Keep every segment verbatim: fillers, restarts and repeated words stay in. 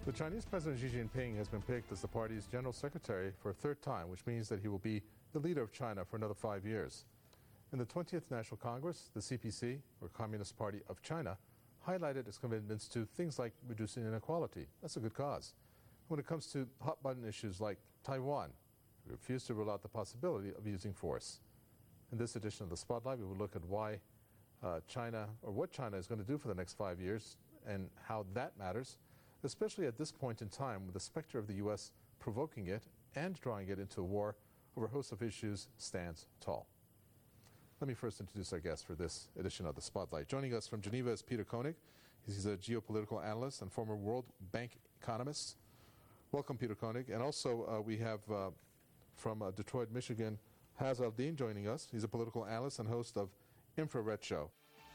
The Chinese President Xi Jinping has been picked as the party's general secretary for a third time, which means that he will be the leader of China for another five years. In the twentieth National Congress, the C P C, or Communist Party of China, highlighted its commitments to things like reducing inequality. That's a good cause. When it comes to hot-button issues like Taiwan, it refused to rule out the possibility of using force. In this edition of the Spotlight, we will look at why uh, China, or what China is going to do for the next five years and how that matters, especially at this point in time with the specter of the U S provoking it and drawing it into a war over a host of issues stands tall. Let me first introduce our guest for this edition of the Spotlight. Joining us from Geneva is Peter Koenig. He's a geopolitical analyst and former World Bank economist. Welcome, Peter Koenig. And also uh, we have uh, from uh, Detroit, Michigan, Haz Al-Din joining us. He's a political analyst and host of Infrared Show.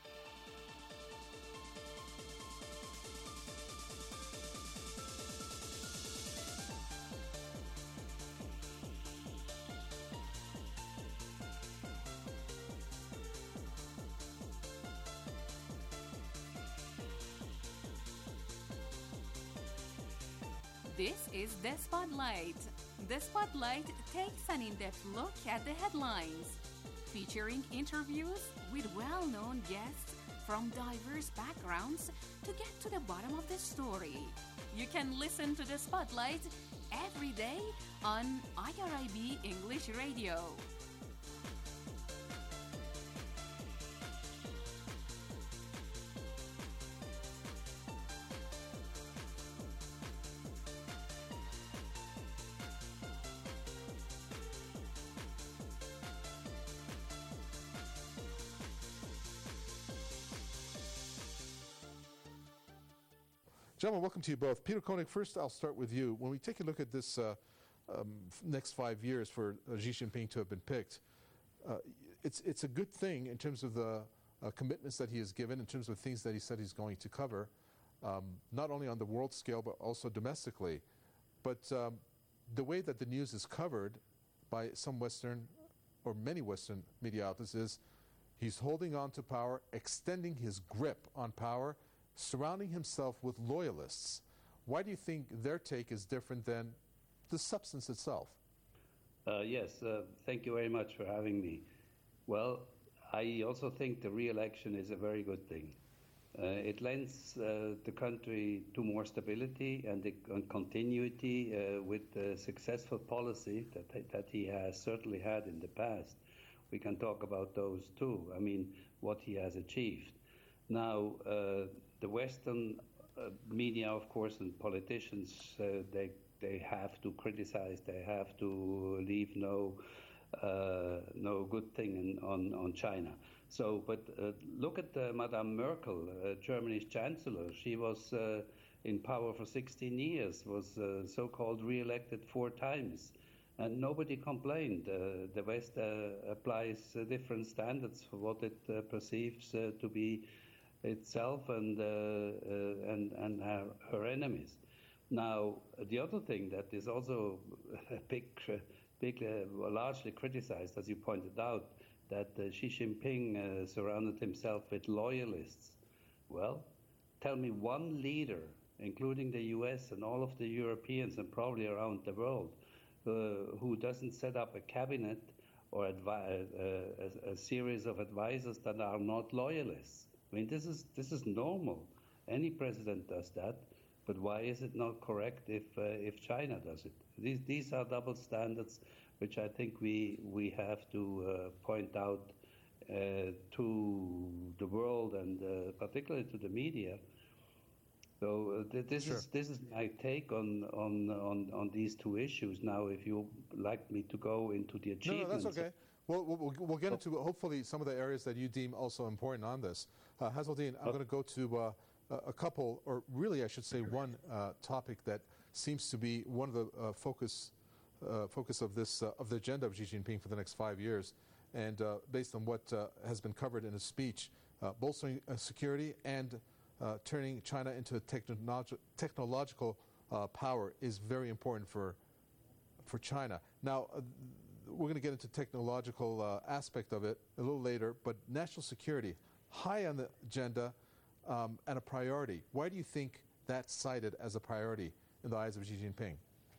This is The Spotlight. The Spotlight takes an in-depth look at the headlines, featuring interviews with well-known guests from diverse backgrounds to get to the bottom of the story. You can listen to The Spotlight every day on I R I B English Radio. Gentlemen, welcome to you both. Peter Koenig, first I'll start with you. When we take a look at this uh, um, next five years for uh, Xi Jinping to have been picked, uh, it's, it's a good thing in terms of the uh, commitments that he has given, in terms of things that he said he's going to cover, um, not only on the world scale but also domestically. But um, the way that the news is covered by some Western or many Western media outlets is he's holding on to power, extending his grip on power, surrounding himself with loyalists. Why do you think their take is different than the substance itself? Uh, yes, uh, thank you very much for having me. Well, I also think the re-election is a very good thing. Uh, it lends uh, the country to more stability and, the, and continuity uh, with the successful policy that, that he has certainly had in the past. We can talk about those too. I mean, what he has achieved. Now, uh, the Western uh, media, of course, and politicians, uh, they they have to criticize. They have to leave no uh, no good thing in, on on China. So, but uh, look at uh, Madame Merkel, uh, Germany's chancellor. She was uh, in power for sixteen years. Was uh, so-called re-elected four times, and nobody complained. Uh, the West uh, applies uh, different standards for what it uh, perceives uh, to be itself and uh, uh, and and her, her enemies. Now, the other thing that is also a big, big, uh, largely criticized, as you pointed out, that uh, Xi Jinping uh, surrounded himself with loyalists. Well, tell me one leader, including the U S and all of the Europeans and probably around the world, uh, who doesn't set up a cabinet or advi- uh, a, a series of advisors that are not loyalists. I mean, this is this is normal. Any president does that, but why is it not correct if uh, if China does it? These these are double standards, which I think we we have to uh, point out uh, to the world and uh, particularly to the media. So uh, th- this Sure. is this is my take on on on on these two issues. Now, if you like me to go into the No, achievements, no, that's okay. We'll, we'll, we'll get into hopefully some of the areas that you deem also important on this. Uh, Haz Al-Din, I'm going to go to uh, a couple, or really I should say one uh, topic that seems to be one of the uh, focus uh, focus of this uh, of the agenda of Xi Jinping for the next five years, and uh, based on what uh, has been covered in his speech, uh, bolstering uh, security and uh, turning China into a technolog- technological uh, power is very important for for China. Now. Uh, We're going to get into technological uh, aspect of it a little later, but national security, high on the agenda um, and a priority. Why do you think that cited as a priority in the eyes of Xi Jinping?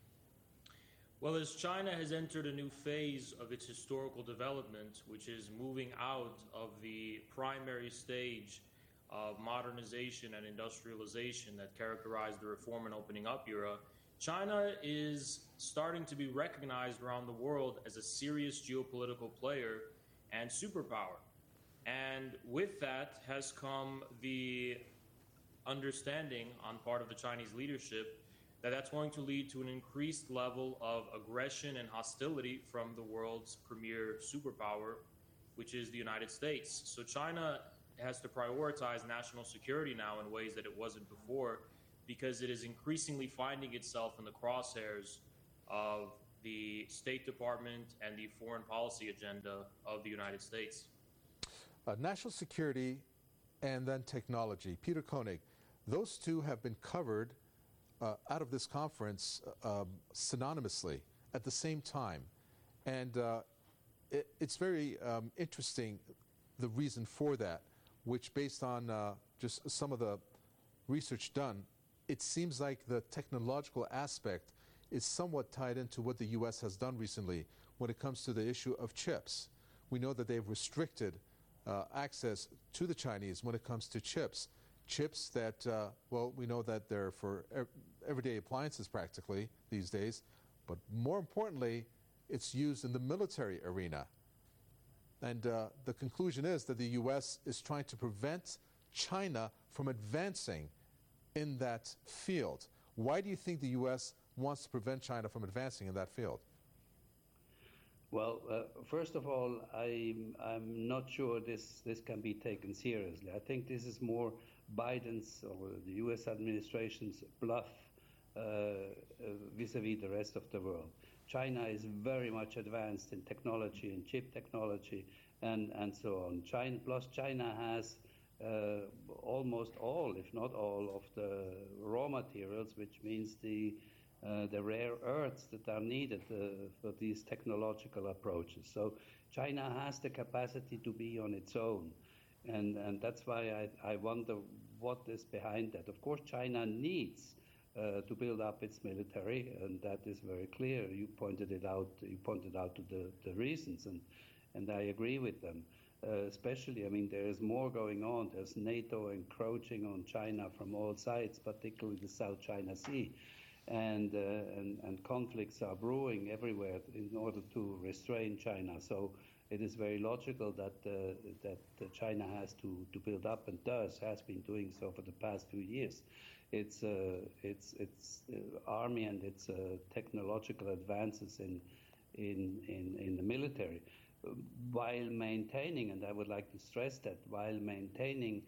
Well, as China has entered a new phase of its historical development, which is moving out of the primary stage of modernization and industrialization that characterized the reform and opening up era, China is starting to be recognized around the world as a serious geopolitical player and superpower. And with that has come the understanding on part of the Chinese leadership that that's going to lead to an increased level of aggression and hostility from the world's premier superpower, which is the United States. So China has to prioritize national security now in ways that it wasn't before, because it is increasingly finding itself in the crosshairs of the State Department and the foreign policy agenda of the United States. Uh, national security and then technology. Peter Koenig, those two have been covered uh, out of this conference uh, um, synonymously at the same time. And uh, it, it's very um, interesting, the reason for that, which based on uh, just some of the research done, it seems like the technological aspect is somewhat tied into what the U S has done recently when it comes to the issue of chips. We know that they've restricted uh, access to the Chinese when it comes to chips. Chips that, uh, well, we know that they're for ev- everyday appliances practically these days, but more importantly, it's used in the military arena. And uh, the conclusion is that the U S is trying to prevent China from advancing in that field. Why do you think the U S wants to prevent China from advancing in that field? Well, uh, first of all, I'm, I'm not sure this, this can be taken seriously. I think this is more Biden's or the U S administration's bluff uh, uh, vis-a-vis the rest of the world. China is very much advanced in technology and chip technology and, and so on. China, plus China has uh, almost all, if not all, of the raw materials, which means the uh, the rare earths that are needed uh, for these technological approaches. So China has the capacity to be on its own. And, and that's why I, I wonder what is behind that. Of course, China needs uh, to build up its military, and that is very clear. You pointed it out. You pointed out to the, the reasons, and and I agree with them. Uh, especially, I mean, there is more going on. There's NATO encroaching on China from all sides, particularly the South China Sea, and uh, and, and conflicts are brewing everywhere in order to restrain China. So it is very logical that uh, that uh, China has to, to build up, and does, has been doing so for the past few years. Its uh, its its uh, army and its uh, technological advances in in in, in the military, while maintaining, and I would like to stress that, while maintaining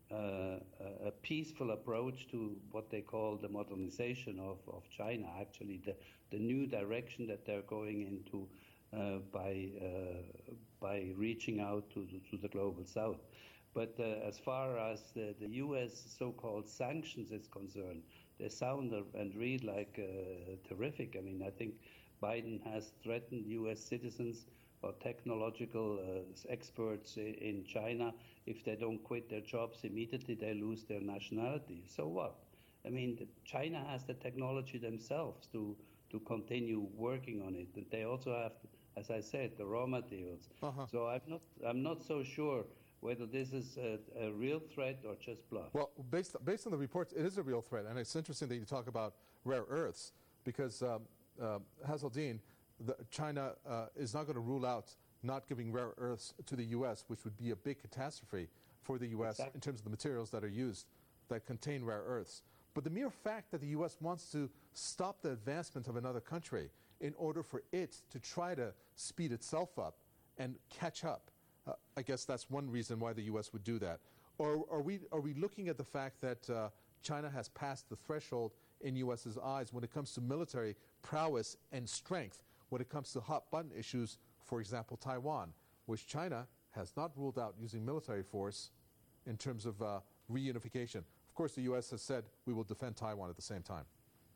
uh, a peaceful approach to what they call the modernization of, of China, actually the, the new direction that they're going into uh, by uh, by reaching out to the, to the global south. But uh, as far as the, the U S so-called sanctions is concerned, they sound and read like uh, terrific. I mean, I think Biden has threatened U S citizens or technological uh, experts in China. If they don't quit their jobs immediately, they lose their nationality. So what? I mean, China has the technology themselves to to continue working on it. And they also have, as I said, the raw materials. Uh-huh. So I'm not I'm not so sure whether this is a, a real threat or just bluff. Well, based based on the reports, it is a real threat, and it's interesting that you talk about rare earths, because um, uh, Hazeldine, the, China uh, is not going to rule out not giving rare earths to the U S, which would be a big catastrophe for the U S Exactly. in terms of the materials that are used that contain rare earths. But the mere fact that the U S wants to stop the advancement of another country in order for it to try to speed itself up and catch up, uh, I guess that's one reason why the U S would do that. Or are we, are we looking at the fact that uh, China has passed the threshold in U S's eyes when it comes to military prowess and strength, when it comes to hot button issues, for example, Taiwan, which China has not ruled out using military force in terms of uh, reunification. Of course, the U S has said we will defend Taiwan at the same time.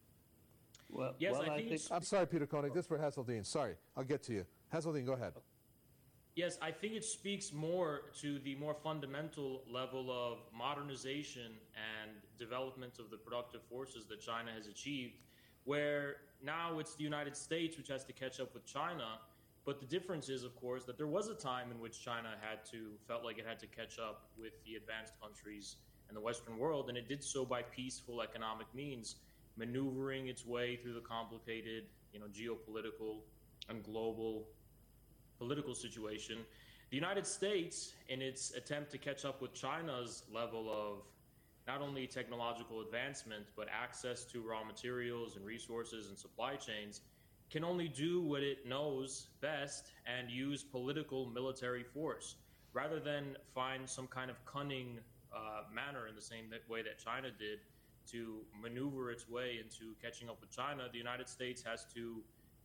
Well, yes, well, I, I think think it's... I'm sorry, Peter Koenig. This is for Hazeldine. Sorry, I'll get to you. Hazeldine, go ahead. Yes, I think it speaks more to the more fundamental level of modernization and development of the productive forces that China has achieved, where now it's the United States which has to catch up with China. But the difference is, of course, that there was a time in which China had to, felt like it had to catch up with the advanced countries and the Western world, and it did so by peaceful economic means, maneuvering its way through the complicated, you know, geopolitical and global political situation. The United States, in its attempt to catch up with China's level of not only technological advancement, but access to raw materials and resources and supply chains, can only do what it knows best and use political military force, rather than find some kind of cunning uh, manner in the same way that China did to maneuver its way into catching up with China. The United States has to,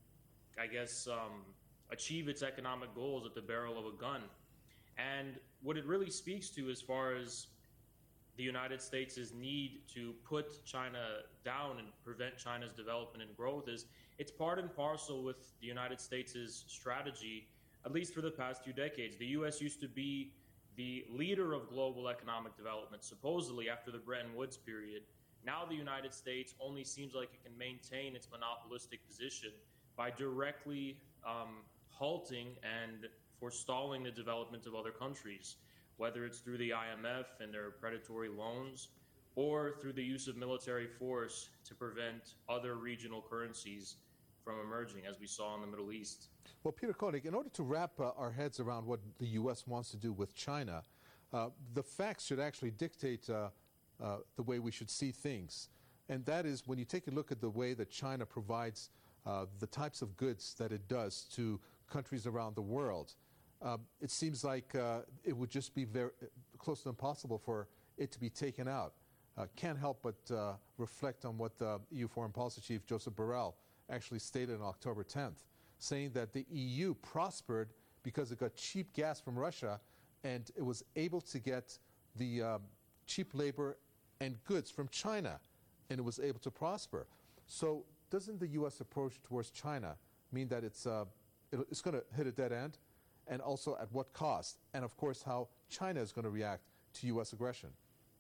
I guess, um, achieve its economic goals at the barrel of a gun. And what it really speaks to as far as the United States' need to put China down and prevent China's development and growth is it's part and parcel with the United States' strategy, at least for the past few decades. The U S used to be the leader of global economic development, supposedly after the Bretton Woods period. Now the United States only seems like it can maintain its monopolistic position by directly um, halting and forestalling the development of other countries, whether it's through the I M F and their predatory loans, or through the use of military force to prevent other regional currencies from emerging, as we saw in the Middle East. Well, Peter Koenig, in order to wrap uh, our heads around what the U S wants to do with China, uh, the facts should actually dictate uh, uh, the way we should see things. And that is when you take a look at the way that China provides uh, the types of goods that it does to countries around the world, uh, it seems like uh, it would just be very close to impossible for it to be taken out. Uh, can't help but uh, reflect on what the E U Foreign Policy Chief Joseph Borrell actually stated on October tenth, saying that the E U prospered because it got cheap gas from Russia and it was able to get the uh, cheap labor and goods from China, and it was able to prosper. So doesn't the U S approach towards China mean that it's, uh, it, it's going to hit a dead end? And also at what cost? And of course, how China is going to react to U S aggression?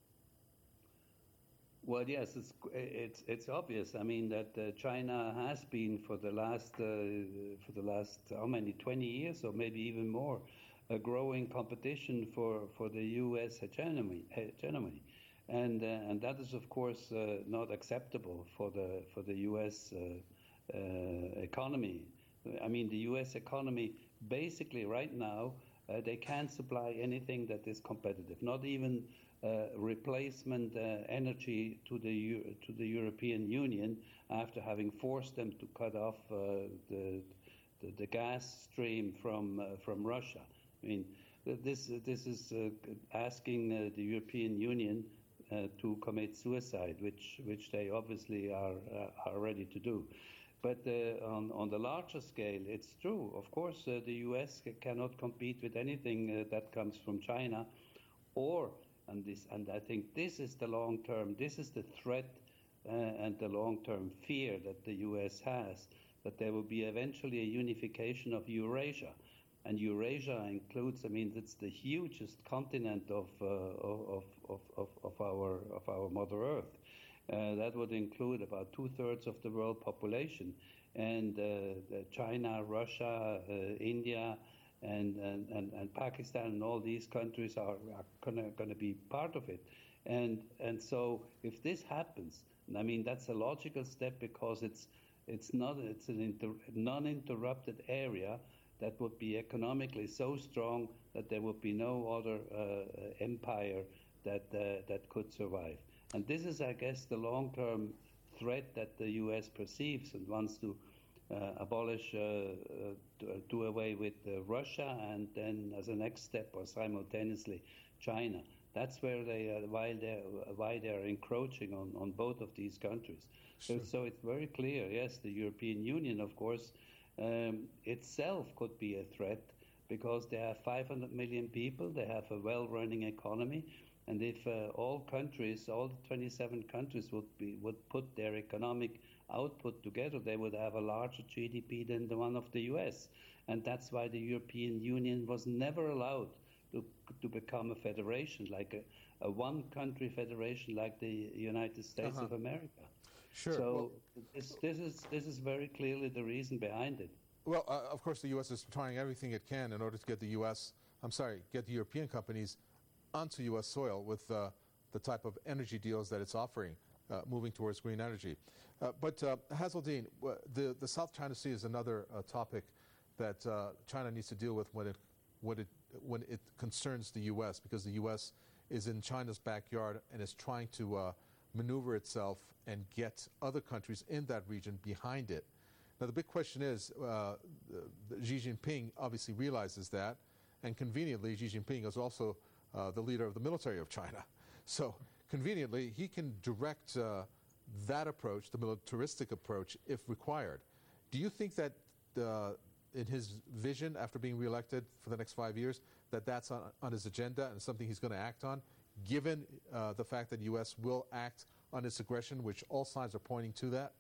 Well, yes, it's it's it's obvious. I mean that uh, China has been for the last uh, for the last how many twenty years or maybe even more, a growing competition for, for the U S hegemony, hegemony, and uh, and that is of course uh, not acceptable for the for the U S uh, uh, economy. I mean the U S economy basically right now uh, they can't supply anything that is competitive, not even Uh, replacement uh, energy to the Euro- to the European Union after having forced them to cut off uh, the, the the gas stream from uh, from Russia. I mean, this this is uh, asking uh, the European Union uh, to commit suicide, which which they obviously are uh, are ready to do. But uh, on on the larger scale, it's true. Of course, uh, the U S cannot compete with anything uh, that comes from China, or And this, and I think this is the long term. This is the threat uh, and the long term fear that the U S has, that there will be eventually a unification of Eurasia, and Eurasia includes. I mean, it's the hugest continent of uh, of, of of of our of our Mother Earth. Uh, that would include about two thirds of the world population, and uh, China, Russia, uh, India. And, and, and, and Pakistan and all these countries are, are going to be part of it. And and so if this happens, I mean, that's a logical step because it's it's not it's an inter, non-interrupted area that would be economically so strong that there would be no other uh, empire that uh, that could survive. And this is, I guess, the long-term threat that the U S perceives and wants to Uh, abolish, uh, uh, do, do away with uh, Russia, and then as a next step, or simultaneously, China. That's where they, uh, why they're why they're encroaching on, on both of these countries. Sure. So, so it's very clear. Yes, the European Union, of course, um, itself could be a threat because they have five hundred million people. They have a well-running economy, and if uh, all countries, all twenty-seven countries, would be would put their economic output together, they would have a larger G D P than the one of the U S. And that's why the European Union was never allowed to, to become a federation, like a, a one-country federation like the United States Uh-huh. of America. Sure. So Well- this, this, is, this is very clearly the reason behind it. Well, uh, of course, the U S is trying everything it can in order to get the U S, I'm sorry, get the European companies onto U S soil with uh, the type of energy deals that it's offering, uh, moving towards green energy. Uh, but uh, Hazeldine, w- the, the South China Sea is another uh, topic that uh, China needs to deal with when it, when, it, when it concerns the U S, because the U S is in China's backyard and is trying to uh, maneuver itself and get other countries in that region behind it. Now, the big question is, uh, Xi Jinping obviously realizes that, and conveniently, Xi Jinping is also uh, the leader of the military of China. So, conveniently, he can direct uh, that approach, the militaristic approach, if required. Do you think that, uh, in his vision, after being reelected for the next five years, that that's on, on his agenda and something he's going to act on, given uh, the fact that the U S will act on its aggression, which all signs are pointing to that?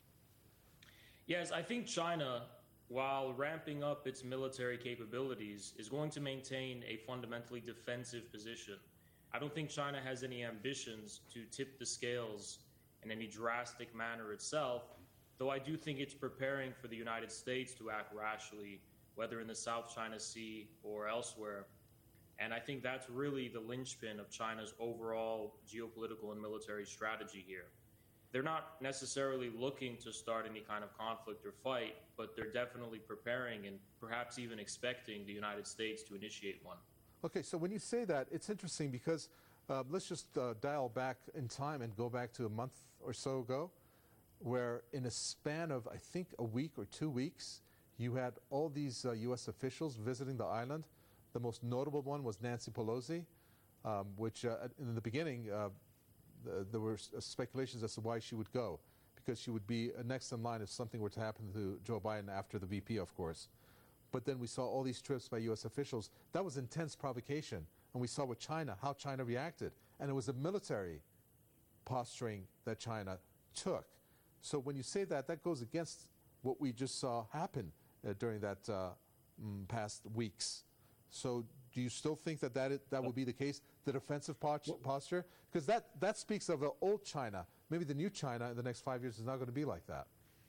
Yes, I think China, while ramping up its military capabilities, is going to maintain a fundamentally defensive position. I don't think China has any ambitions to tip the scales in any drastic manner itself, though I do think it's preparing for the United States to act rashly, whether in the South China Sea or elsewhere. And I think that's really the linchpin of China's overall geopolitical and military strategy here. They're not necessarily looking to start any kind of conflict or fight, but they're definitely preparing and perhaps even expecting the United States to initiate one. Okay, so when you say that, it's interesting because uh, let's just uh, dial back in time and go back to a month or so ago, where in a span of, I think, a week or two weeks, you had all these uh, U S officials visiting the island. The most notable one was Nancy Pelosi, um, which uh, in the beginning, uh, th- there were s- speculations as to why she would go, because she would be uh, next in line if something were to happen to Joe Biden after the V P, of course. But then we saw all these trips by U S officials. That was intense provocation. And we saw with China, how China reacted. And it was a military posturing that China took. So when you say that, that goes against what we just saw happen uh, during that uh, mm, past weeks. So do you still think that that, it, that will be the case, the defensive post- posture? Because that, that speaks of the old China. Maybe the new China in the next five years is not going to be like that.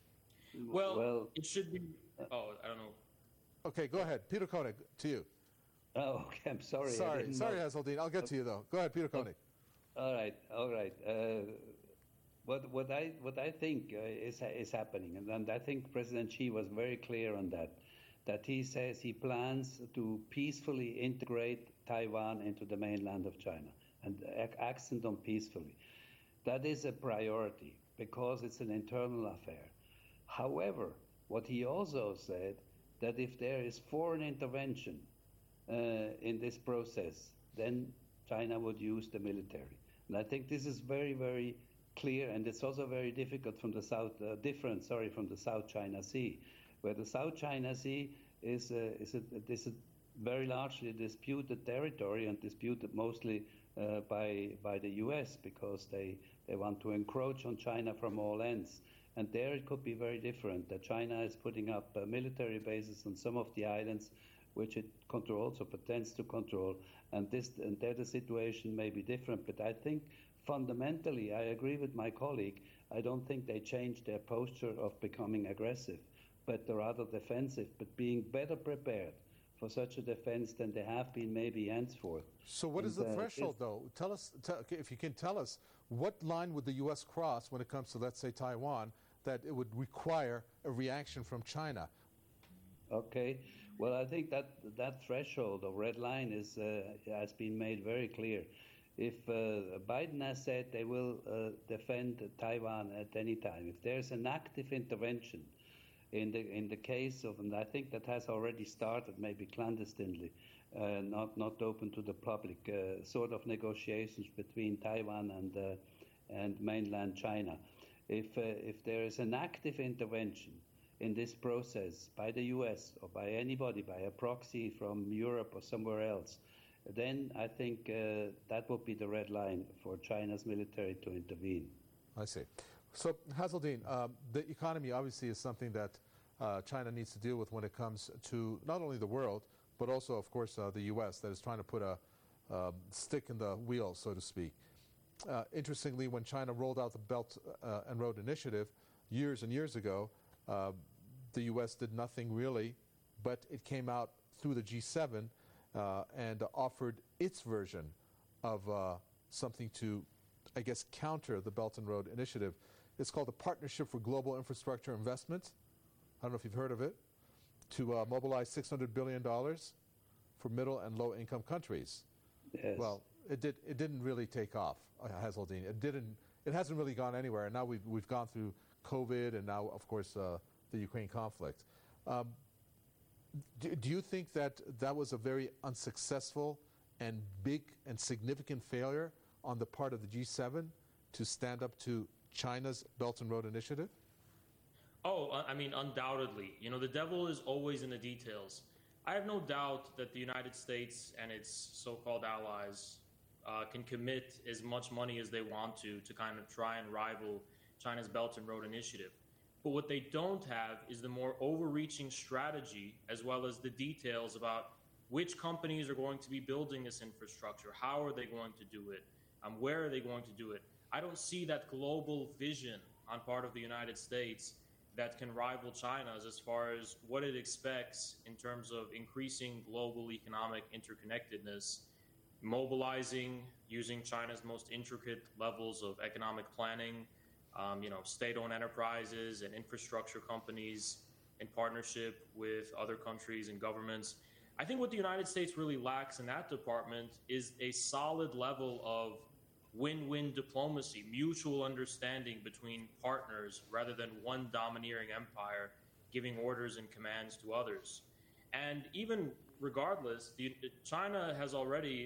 Well, Well- it should be. Oh, I don't know. Okay, go ahead. Peter Koenig, to you. Oh, okay, I'm sorry. I Sorry, didn't sorry, know. Hazeldine. I'll get to you, though. Go ahead, Peter Koenig. All right, all right. Uh, what what I what I think uh, is is happening, and, and I think President Xi was very clear on that. That he says he plans to peacefully integrate Taiwan into the mainland of China, and ac- accent on peacefully. That is a priority because it's an internal affair. However, what he also said that if there is foreign intervention uh, in this process, then China would use the military. And I think this is very, very clear, and it's also very difficult from the south, uh, different, sorry, from the South China Sea, where the South China Sea is a, is a, is a very largely disputed territory and disputed mostly uh, by by the U S because they, they want to encroach on China from all ends. And there it could be very different, that China is putting up uh, military bases on some of the islands which it controls or pretends to control. And this and there the situation may be different. But I think fundamentally, I agree with my colleague, I don't think they changed their posture of becoming aggressive, but rather defensive, but being better prepared for such a defense than they have been maybe henceforth. So what is And, the uh, threshold, is- though? Tell us, tell, okay, if you can tell us, what line would the U S cross when it comes to, let's say, Taiwan, that it would require a reaction from China? Okay. Well, I think that that threshold or red line is uh, has been made very clear. If uh, Biden has said they will uh, defend Taiwan at any time, if there's an active intervention in the in the case of, and I think that has already started, maybe clandestinely, uh, not not open to the public, uh, sort of negotiations between Taiwan and uh, and mainland China. If uh, if there is an active intervention in this process by the U S or by anybody, by a proxy from Europe or somewhere else, then I think uh, that would be the red line for China's military to intervene. I see. So, Hazeldine, um, the economy obviously is something that uh, China needs to deal with when it comes to not only the world, but also, of course, uh, the U S that is trying to put a uh, stick in the wheel, so to speak. Uh, interestingly, when China rolled out the Belt uh, and Road Initiative years and years ago, uh, the U S did nothing really, but it came out through the G seven uh, and uh, offered its version of uh, something to, I guess, counter the Belt and Road Initiative. It's called the Partnership for Global Infrastructure Investment. I don't know if you've heard of it. To uh, mobilize six hundred billion dollars for middle and low-income countries. Yes. Well, it did. It didn't really take off, uh, Hazeldine. It didn't. It hasn't really gone anywhere. And now we've we've gone through COVID, and now, of course, uh, the Ukraine conflict. Um, do, do you think that that was a very unsuccessful and big and significant failure on the part of the G seven to stand up to China's Belt and Road Initiative? Oh, I mean, undoubtedly. You know, the devil is always in the details. I have no doubt that the United States and its so-called allies uh, can commit as much money as they want to to kind of try and rival China's Belt and Road Initiative. But what they don't have is the more overreaching strategy, as well as the details about which companies are going to be building this infrastructure, how are they going to do it, um, where are they going to do it. I don't see that global vision on part of the United States that can rival China's as far as what it expects in terms of increasing global economic interconnectedness, mobilizing, using China's most intricate levels of economic planning, um, you know, state-owned enterprises and infrastructure companies in partnership with other countries and governments. I think what the United States really lacks in that department is a solid level of win-win diplomacy, mutual understanding between partners rather than one domineering empire giving orders and commands to others. And even regardless, the, China has already,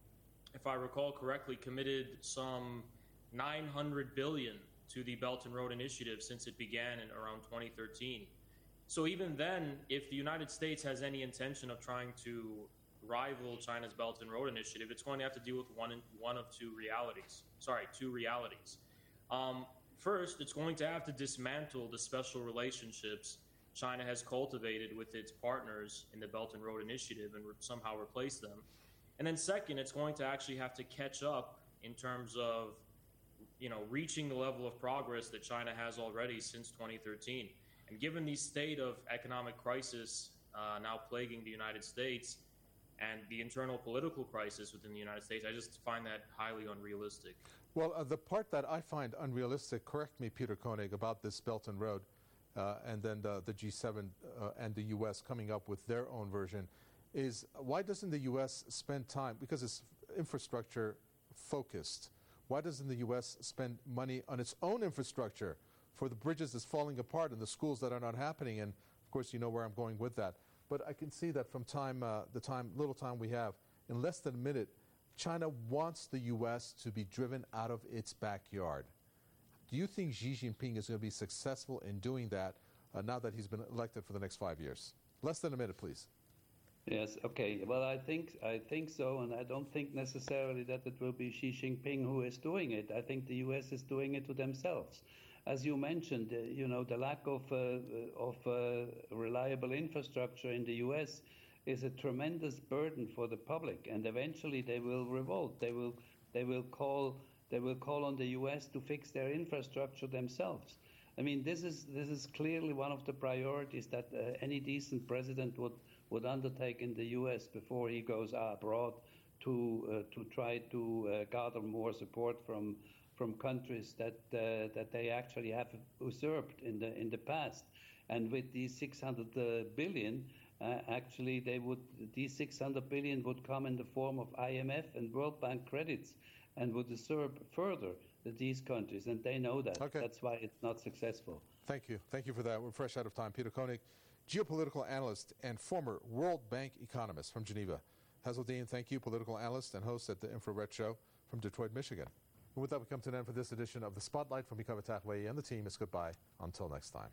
if I recall correctly, committed some nine hundred billion dollars to the Belt and Road Initiative since it began in around twenty thirteen. So even then, if the United States has any intention of trying to rival China's Belt and Road Initiative, it's going to have to deal with one in, one of two realities. Sorry, two realities. Um, first, it's going to have to dismantle the special relationships China has cultivated with its partners in the Belt and Road Initiative and re- somehow replace them. And then second, it's going to actually have to catch up in terms of, you know, reaching the level of progress that China has already since twenty thirteen. And given the state of economic crisis uh, now plaguing the United States, and the internal political crisis within the United States, I just find that highly unrealistic. Well, uh, the part that I find unrealistic, correct me, Peter Koenig, about this Belt and Road, uh, and then the, the G seven uh, and the U S coming up with their own version, is why doesn't the U S spend time, because it's infrastructure focused, why doesn't the U S spend money on its own infrastructure for the bridges that's falling apart and the schools that are not happening? And of course, you know where I'm going with that. But I can see that from time, uh, the time, little time we have, in less than a minute, China wants the U S to be driven out of its backyard. Do you think Xi Jinping is going to be successful in doing that uh, now that he's been elected for the next five years? Less than a minute, please. Yes, okay. Well, I think I think so, and I don't think necessarily that it will be Xi Jinping who is doing it. I think the U S is doing it to themselves. As you mentioned, uh, you know, the lack of uh, of uh, reliable infrastructure in the U S is a tremendous burden for the public, and eventually they will revolt. They will they will call they will call on the U S to fix their infrastructure themselves. I mean, this is this is clearly one of the priorities that uh, any decent president would would undertake in the U S before he goes abroad to uh, to try to uh, gather more support from. from countries that uh, that they actually have usurped in the in the past, and with these six hundred uh, billion, uh, actually they would these six hundred billion would come in the form of I M F and World Bank credits, and would usurp further these countries, and they know that. Okay. That's why it's not successful. Thank you. Thank you for that. We're fresh out of time. Peter Koenig, geopolitical analyst and former World Bank economist from Geneva. Hazeldine, thank you, political analyst and host at the Infrared Show from Detroit, Michigan. And with that, we come to an end for this edition of The Spotlight from Mikhail Tatway and the team. It's goodbye until next time.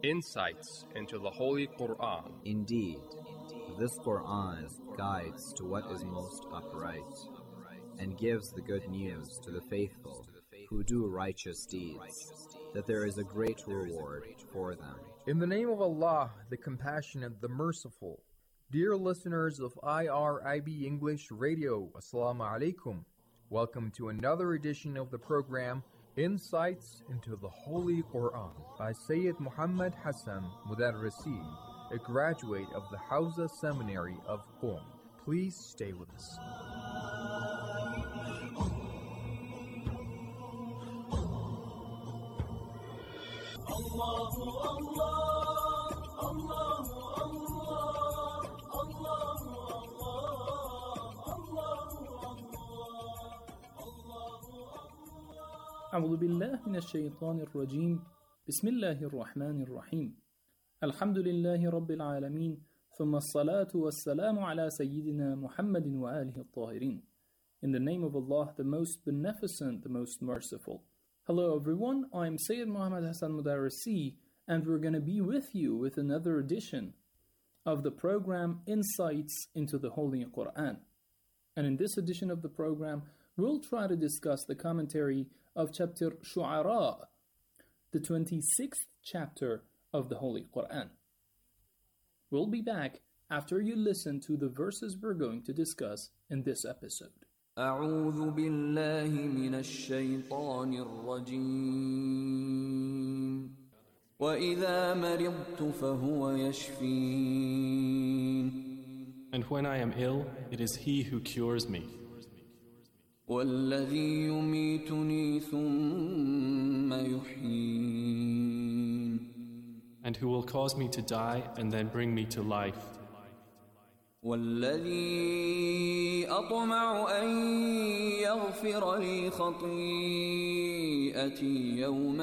Insights into the Holy Quran. Indeed, this Quran guides to what is most upright, and gives the good news to the faithful who do righteous deeds, that there is a great reward for them. In the name of Allah, the Compassionate, the Merciful. Dear listeners of I R I B English Radio, Assalamu alaikum. Welcome to another edition of the program, Insights into the Holy Quran, by Sayyid Muhammad Hassan Mudarrisi, a graduate of the Hawza Seminary of Qom. Please stay with us. أعوذ بالله من الشيطان الرجيم بسم الله الرحمن الرحيم الحمد لله رب العالمين ثم الصلاة والسلام على سيدنا محمد وآله الطاهرين. In the name of Allah, the most beneficent, the most merciful. Hello everyone, I'm Sayyid Muhammad Hassan Mudarrisi, and we're going to be with you with another edition of the program Insights into the Holy Quran. And in this edition of the program, we'll try to discuss the commentary of chapter Shu'ara, the twenty-sixth chapter of the Holy Quran. We'll be back after you listen to the verses we're going to discuss in this episode. أعوذ بالله من الشيطان الرجيم وإذا مرضت فهو يشفين. And when I am ill, it is He who cures me. والذي يميتني ثم يحيين. And who will cause me to die and then bring me to life. والذي أطمع أن يغفر لي خطيئتي يوم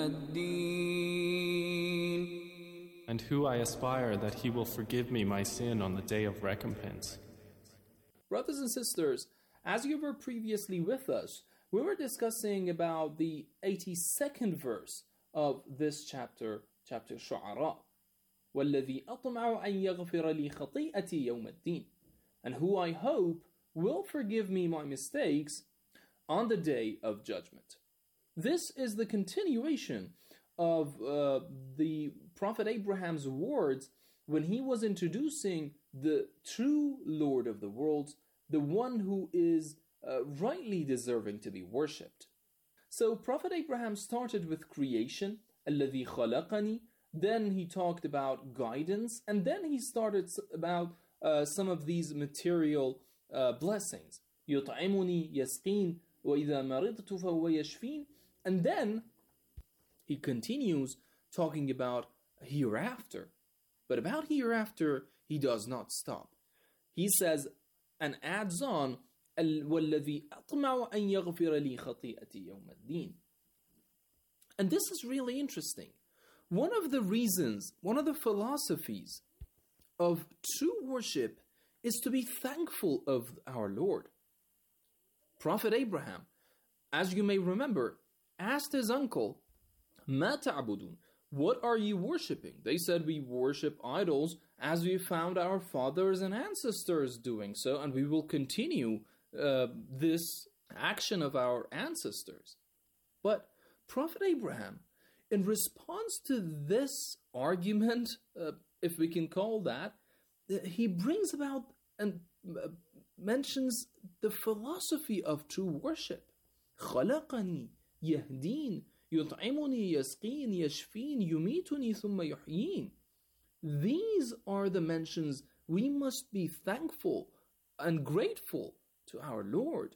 الدين. And who I aspire that He will forgive me my sin on the day of recompense. Brothers and sisters, as you were previously with us, we were discussing about the eighty-second verse of this chapter, chapter Shu'ara. وَالَّذِي أَطْمَعُ أَن يَغْفِرَ لِي خَطِيئَتِي يَوْمَ الدِّينِ. And who I hope will forgive me my mistakes on the day of judgment. This is the continuation of uh, the Prophet Abraham's words when he was introducing the true Lord of the worlds, the one who is uh, rightly deserving to be worshipped. So Prophet Abraham started with creation, الَّذِي خَلَقَنِي. Then he talked about guidance, and then he started about uh, some of these material uh, blessings. يُطْعِمُنِي يَسْقِينَ وَإِذَا مَرِضْتُ فَهُوَ يَشْفِينَ. And then he continues talking about hereafter. But about hereafter, he does not stop. He says, and adds on, وَالَّذِي أَطْمَعُ أَن يَغْفِرَ لِي خَطِيئَتِي يَوْمَ الدِّينِ. And this is really interesting. One of the reasons, one of the philosophies of true worship is to be thankful of our Lord. Prophet Abraham, as you may remember, asked his uncle, مَا تَعْبُدُونَ? What are you worshipping? They said, we worship idols as we found our fathers and ancestors doing so, and we will continue uh, this action of our ancestors. But Prophet Abraham, in response to this argument, uh, if we can call that, he brings about and uh, mentions the philosophy of true worship. خَلَقَنِي يَهْدِينَ يُطْعِمُنِي يَسْقِينَ يَشْفِينَ يُمِيتُنِي ثُمَّ يُحْيِينَ. These are the mentions we must be thankful and grateful to our Lord.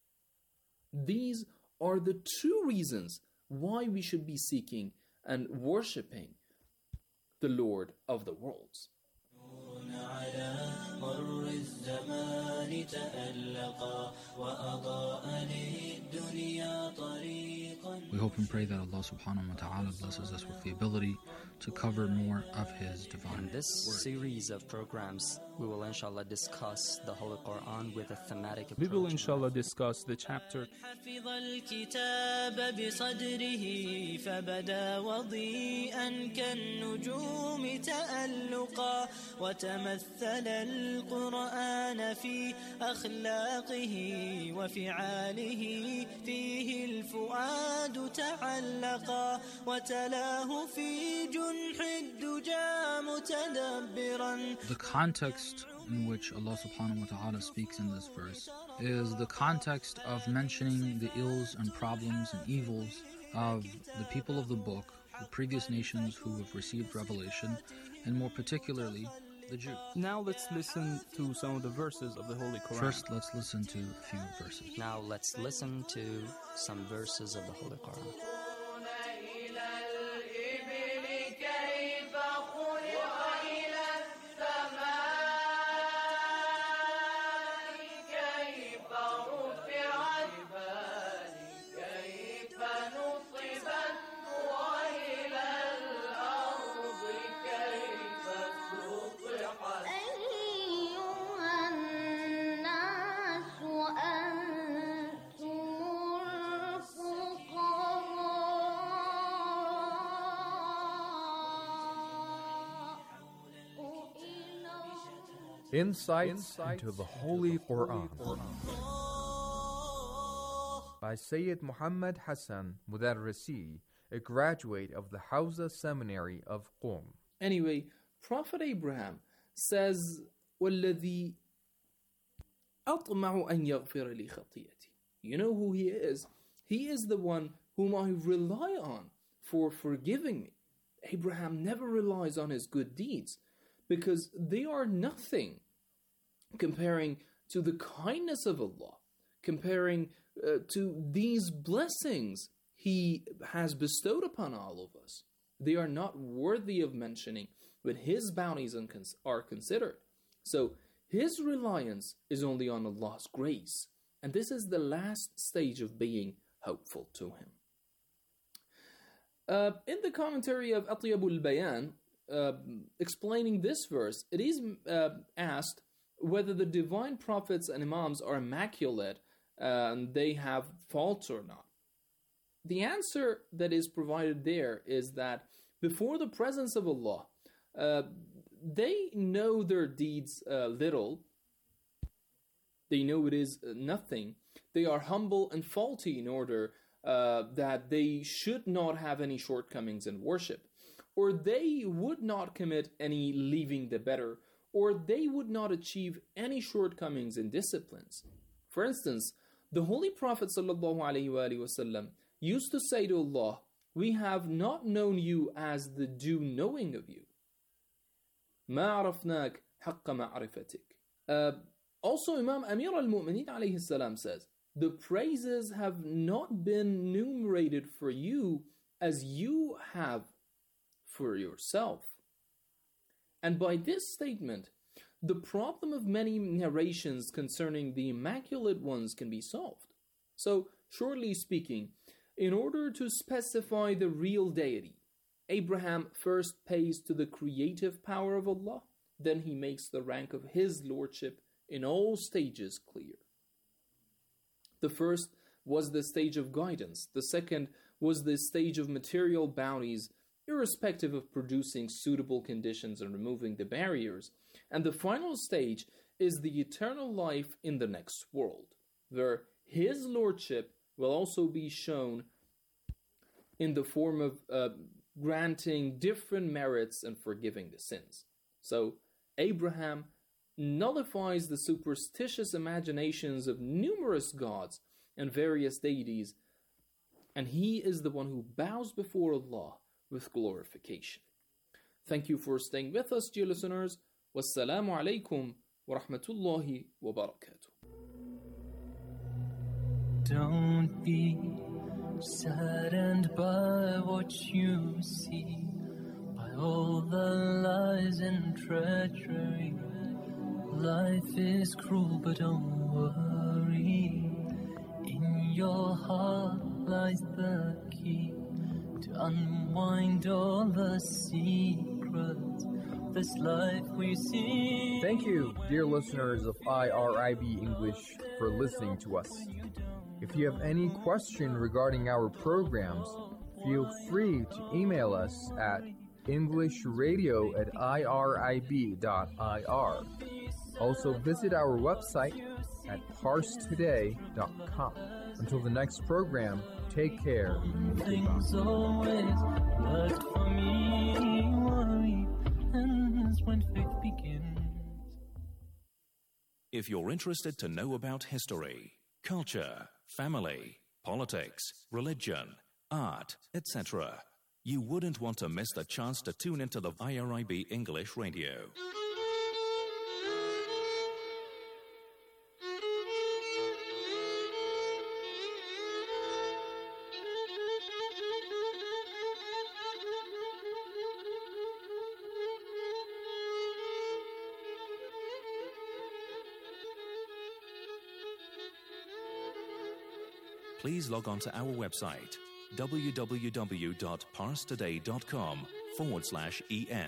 These are the two reasons why we should be seeking and worshipping the Lord of the worlds. مر الزمان تألقا وأضاء للدنيا طريقا. We hope and pray that Allah subhanahu wa ta'ala blesses us with the ability to cover more of His divine In this word. series of programs, we will inshallah discuss the Holy Quran with a thematic approach. We will inshallah discuss the chapter حفظ الكتاب بصدره فبدا وضيئا كالنجوم تألقا وتمثل القرآن في أخلاقه وفعاله فيه الفؤاد تعلقا وتلاه في جنح الدجى متدبرا. The context in which Allah subhanahu wa ta'ala speaks in this verse is the context of mentioning the ills and problems and evils of the people of the book, the previous nations who have received revelation, and more particularly the Jews. Now let's listen to some of the verses of the Holy Quran. First, let's listen to a few verses. Now let's listen to some verses of the Holy Quran. Insights into the Holy Quran by Sayyid Muhammad Hassan Mudarrisi, a graduate of the Hawza Seminary of Qom. Anyway, Prophet Abraham says, وَالَّذِي أَطْمَعُ أَنْ يَغْفِرَ لِي خَطِيئَتِي. You know who he is? He is the one whom I rely on for forgiving me. Abraham never relies on his good deeds because they are nothing comparing to the kindness of Allah, comparing uh, to these blessings He has bestowed upon all of us. They are not worthy of mentioning when His bounties are considered. So his reliance is only on Allah's grace, and this is the last stage of being hopeful to Him. Uh, in the commentary of Atyabul Bayan, uh, explaining this verse, it is uh, asked whether the divine prophets and imams are immaculate uh, and they have faults or not. The answer that is provided there is that before the presence of Allah, uh, they know their deeds uh, little. They know it is nothing. They are humble and faulty in order uh, that they should not have any shortcomings in worship, or they would not commit any leaving the better, or they would not achieve any shortcomings in disciplines. For instance, the Holy Prophet ﷺ used to say to Allah, "We have not known you as the due knowing of you." مَا عَرَفْنَاكَ حَقَّ مَعْرِفَتِكَ. Uh, also, Imam Amir al-Mu'mineen alayhi salam says, the praises have not been enumerated for you as you have for yourself. And by this statement, the problem of many narrations concerning the immaculate ones can be solved. So, shortly speaking, in order to specify the real deity, Abraham first pays to the creative power of Allah, then he makes the rank of His lordship in all stages clear. The first was the stage of guidance, the second was the stage of material bounties, irrespective of producing suitable conditions and removing the barriers, and the final stage is the eternal life in the next world, where His lordship will also be shown in the form of uh, granting different merits and forgiving the sins. So Abraham nullifies the superstitious imaginations of numerous gods and various deities, and he is the one who bows before Allah with glorification. Thank you for staying with us, dear listeners. Wassalamu alaikum wa rahmatullahi wa barakatuh. Don't be saddened by what you see, by all the lies and treachery. life is cruel, but don't worry. In your heart lies the key to unwind all the secrets of this life we see. Thank you, dear listeners of I R I B English, for listening to us. If you have any question regarding our programs, feel free to email us at englishradio at irib dot I R. Also visit our website at parse today dot com. Until the next program, take care. Things always work for me. Worry ends when faith begins. If you're interested to know about history, culture, family, politics, religion, art, et cetera, you wouldn't want to miss the chance to tune into the I R I B English Radio. Please log on to our website, www.parsetoday.com forward slash en.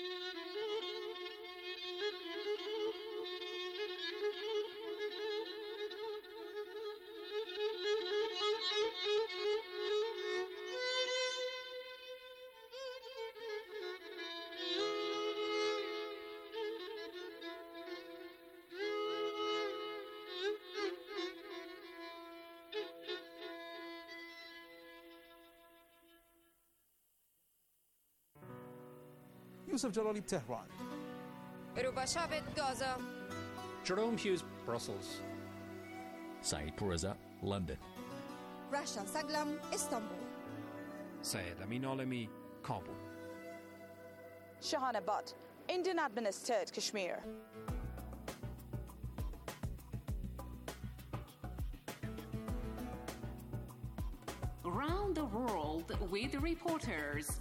Yusuf Jalali, Tehran. Rubashavet, Gaza. Jerome Hughes, Brussels. Saeed Pourreza, London. Rasha Saglam, Istanbul. Syed Amin Alami, Kabul. Shahana Butt, Indian administered Kashmir. Around the world with reporters.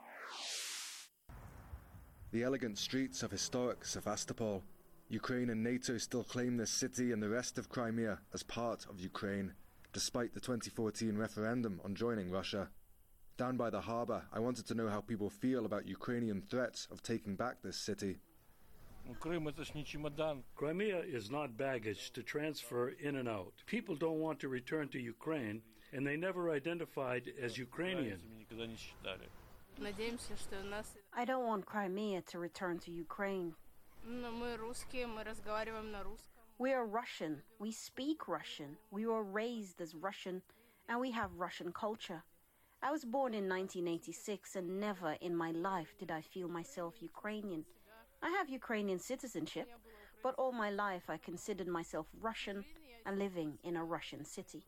The elegant streets of historic Sevastopol. Ukraine and NATO still claim this city and the rest of Crimea as part of Ukraine, despite the twenty fourteen referendum on joining Russia. Down by the harbour, I wanted to know how people feel about Ukrainian threats of taking back this city. Crimea is not baggage to transfer in and out. People don't want to return to Ukraine, and they never identified as Ukrainian. I don't want Crimea to return to Ukraine. We are Russian. We speak Russian. We were raised as Russian, and we have Russian culture. I was born in nineteen eighty-six, and never in my life did I feel myself Ukrainian. I have Ukrainian citizenship, but all my life I considered myself Russian and living in a Russian city.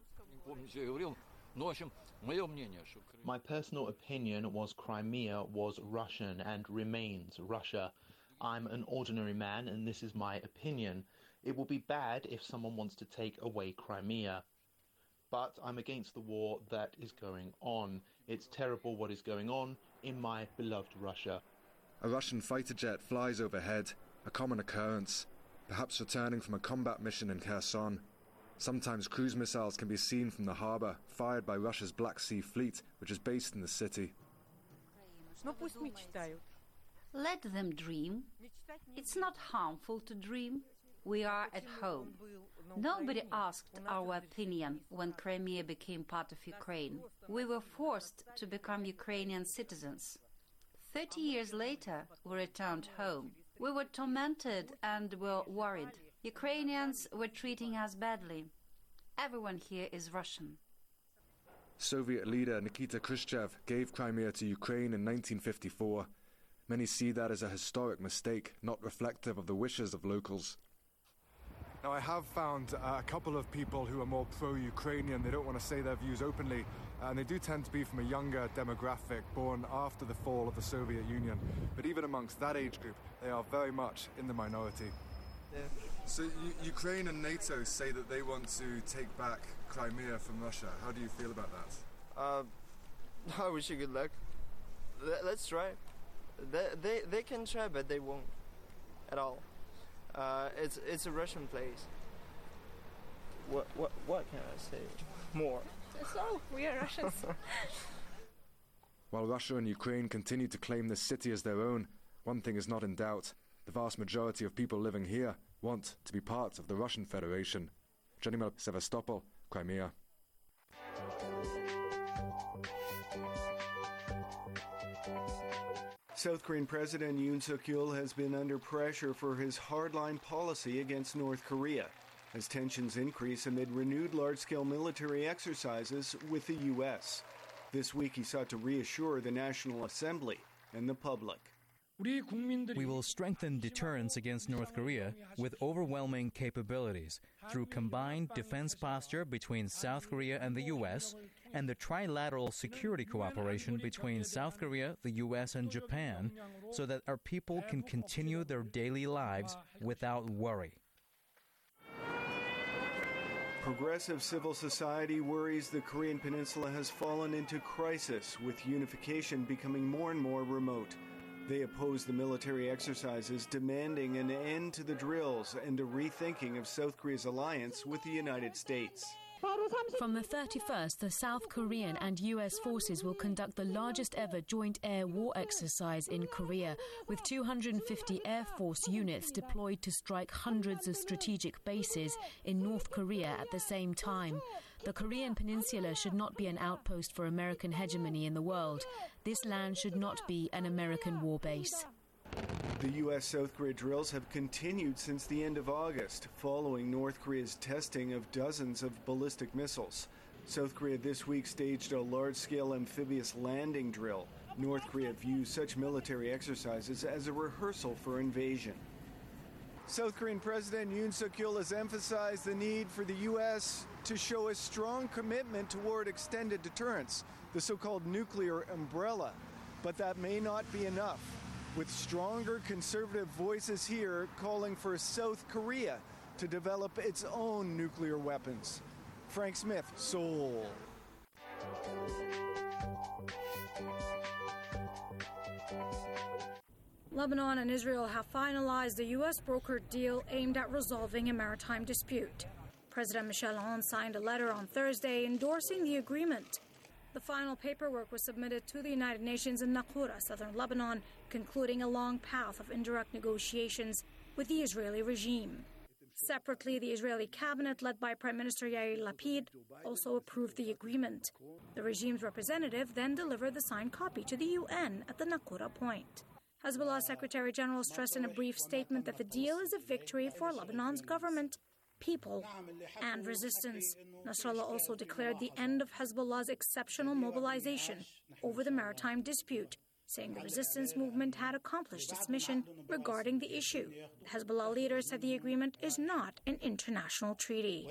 My personal opinion was Crimea was Russian and remains Russia. I'm an ordinary man, and this is my opinion. It will be bad if someone wants to take away Crimea. But I'm against the war that is going on. It's terrible what is going on in my beloved Russia. A Russian fighter jet flies overhead, a common occurrence, perhaps returning from a combat mission in Kherson. Sometimes cruise missiles can be seen from the harbour, fired by Russia's Black Sea Fleet, which is based in the city. Let them dream. It's not harmful to dream. We are at home. Nobody asked our opinion when Crimea became part of Ukraine. We were forced to become Ukrainian citizens. Thirty years later, we returned home. We were tormented and were worried. Ukrainians were treating us badly. Everyone here is Russian. Soviet leader Nikita Khrushchev gave Crimea to Ukraine in nineteen fifty-four. Many see that as a historic mistake, not reflective of the wishes of locals. Now, I have found uh, a couple of people who are more pro-Ukrainian. They don't want to say their views openly, and they do tend to be from a younger demographic, born after the fall of the Soviet Union. But even amongst that age group, they are very much in the minority. Yeah. So U- Ukraine and NATO say that they want to take back Crimea from Russia. How do you feel about that? Uh, I wish you good luck. Let's try. They, they, they can try, but they won't at all. Uh, it's it's a Russian place. What what what can I say more? So we are Russians. While Russia and Ukraine continue to claim this city as their own, one thing is not in doubt. The vast majority of people living here want to be part of the Russian Federation. Janimel, Sevastopol, Crimea. South Korean President Yoon Suk-yeol has been under pressure for his hardline policy against North Korea, as tensions increase amid renewed large-scale military exercises with the U S. This week he sought to reassure the National Assembly and the public. We will strengthen deterrence against North Korea with overwhelming capabilities through combined defense posture between South Korea and the U S and the trilateral security cooperation between South Korea, the U S, and Japan so that our people can continue their daily lives without worry. Progressive civil society worries the Korean Peninsula has fallen into crisis, with unification becoming more and more remote. They oppose the military exercises, demanding an end to the drills and a rethinking of South Korea's alliance with the United States. From the thirty-first, the South Korean and U S forces will conduct the largest ever joint air war exercise in Korea, with two hundred fifty Air Force units deployed to strike hundreds of strategic bases in North Korea at the same time. The Korean Peninsula should not be an outpost for American hegemony in the world. This land should not be an American war base. The U S-South Korea drills have continued since the end of August, following North Korea's testing of dozens of ballistic missiles. South Korea this week staged a large-scale amphibious landing drill. North Korea views such military exercises as a rehearsal for invasion. South Korean President Yoon Suk-yeol has emphasized the need for the U S to show a strong commitment toward extended deterrence, the so-called nuclear umbrella. But that may not be enough, with stronger conservative voices here calling for South Korea to develop its own nuclear weapons. Frank Smith, Seoul. Lebanon and Israel have finalized a U S-brokered deal aimed at resolving a maritime dispute. President Michel Aoun signed a letter on Thursday endorsing the agreement. The final paperwork was submitted to the United Nations in Naqoura, southern Lebanon, concluding a long path of indirect negotiations with the Israeli regime. Separately, the Israeli cabinet, led by Prime Minister Yair Lapid, also approved the agreement. The regime's representative then delivered the signed copy to the U N at the Naqoura point. Hezbollah Secretary General stressed in a brief statement that the deal is a victory for Lebanon's government, people, and resistance. Nasrallah also declared the end of Hezbollah's exceptional mobilization over the maritime dispute, saying the resistance movement had accomplished its mission regarding the issue. The Hezbollah leader said the agreement is not an international treaty.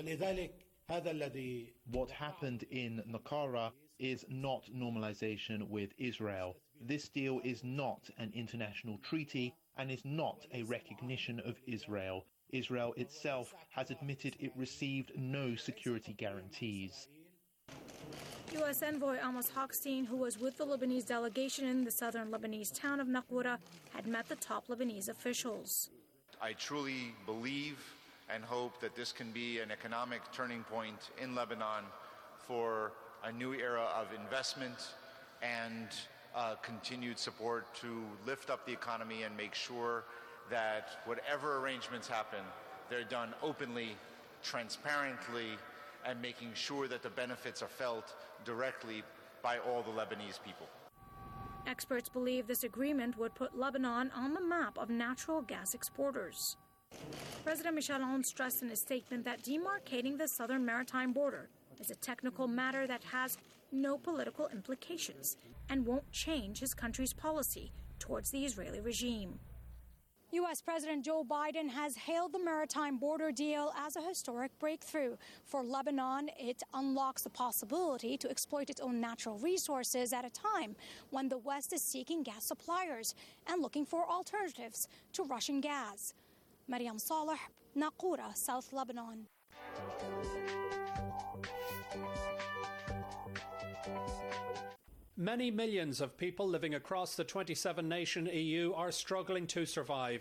What happened in Naqoura is not normalization with Israel. This deal is not an international treaty and is not a recognition of Israel. Israel itself has admitted it received no security guarantees. U S envoy Amos Hochstein, who was with the Lebanese delegation in the southern Lebanese town of Naqoura, had met the top Lebanese officials. I truly believe and hope that this can be an economic turning point in Lebanon for a new era of investment and uh, continued support to lift up the economy and make sure that whatever arrangements happen, they're done openly, transparently, and making sure that the benefits are felt directly by all the Lebanese people. Experts believe this agreement would put Lebanon on the map of natural gas exporters. President Michel Aoun stressed in his statement that demarcating the southern maritime border is a technical matter that has no political implications and won't change his country's policy towards the Israeli regime. U S President Joe Biden has hailed the maritime border deal as a historic breakthrough. For Lebanon, it unlocks the possibility to exploit its own natural resources at a time when the West is seeking gas suppliers and looking for alternatives to Russian gas. Mariam Saleh, Naqoura, South Lebanon. Many millions of people living across the twenty-seven nation E U are struggling to survive.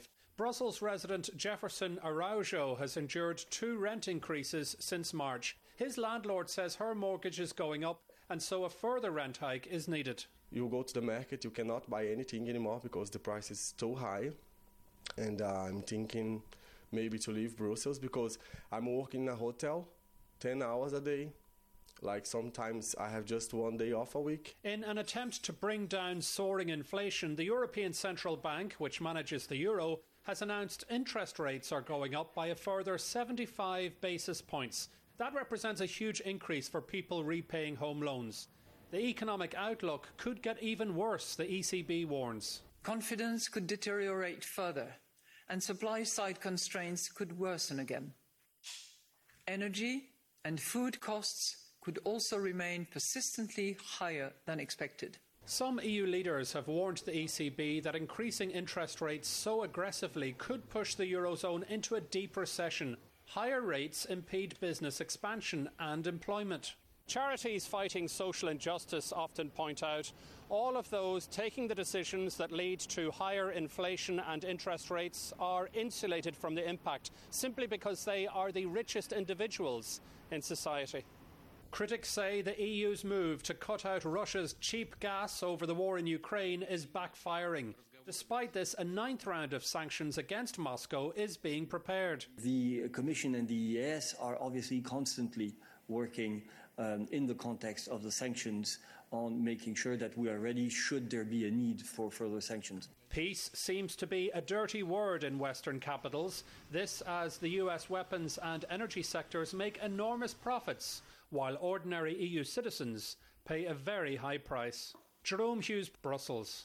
Brussels resident Jefferson Araujo has endured two rent increases since March. His landlord says her mortgage is going up, and so a further rent hike is needed. You go to the market, you cannot buy anything anymore because the price is too high. And uh, I'm thinking maybe to leave Brussels because I'm working in a hotel ten hours a day. Like sometimes I have just one day off a week. In an attempt to bring down soaring inflation, the European Central Bank, which manages the euro, has announced interest rates are going up by a further seventy-five basis points. That represents a huge increase for people repaying home loans. The economic outlook could get even worse, the E C B warns. Confidence could deteriorate further, and supply-side constraints could worsen again. Energy and food costs could also remain persistently higher than expected. Some E U leaders have warned the E C B that increasing interest rates so aggressively could push the Eurozone into a deep recession. Higher rates impede business expansion and employment. Charities fighting social injustice often point out all of those taking the decisions that lead to higher inflation and interest rates are insulated from the impact simply because they are the richest individuals in society. Critics say the E U's move to cut out Russia's cheap gas over the war in Ukraine is backfiring. Despite this, a ninth round of sanctions against Moscow is being prepared. The Commission and the E E S are obviously constantly working um, in the context of the sanctions on making sure that we are ready should there be a need for further sanctions. Peace seems to be a dirty word in Western capitals. This as the U S weapons and energy sectors make enormous profits, while ordinary E U citizens pay a very high price. Jerome Hughes, Brussels.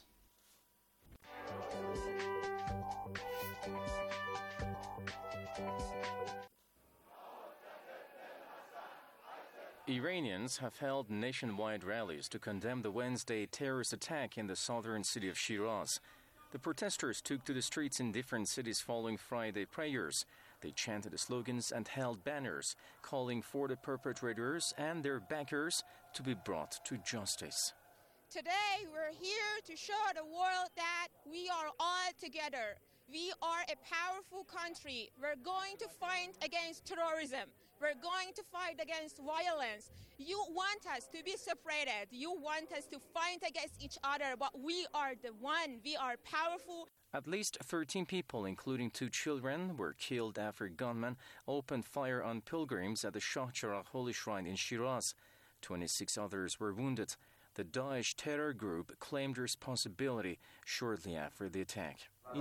Iranians have held nationwide rallies to condemn the Wednesday terrorist attack in the southern city of Shiraz. The protesters took to the streets in different cities following Friday prayers. They chanted slogans and held banners calling for the perpetrators and their backers to be brought to justice. Today, we're here to show the world that we are all together. We are a powerful country. We're going to fight against terrorism. We're going to fight against violence. You want us to be separated. You want us to fight against each other, but we are the one. We are powerful. At least thirteen people, including two children, were killed after gunmen opened fire on pilgrims at the Shah Cheragh Holy Shrine in Shiraz. twenty-six others were wounded. The Daesh terror group claimed responsibility shortly after the attack.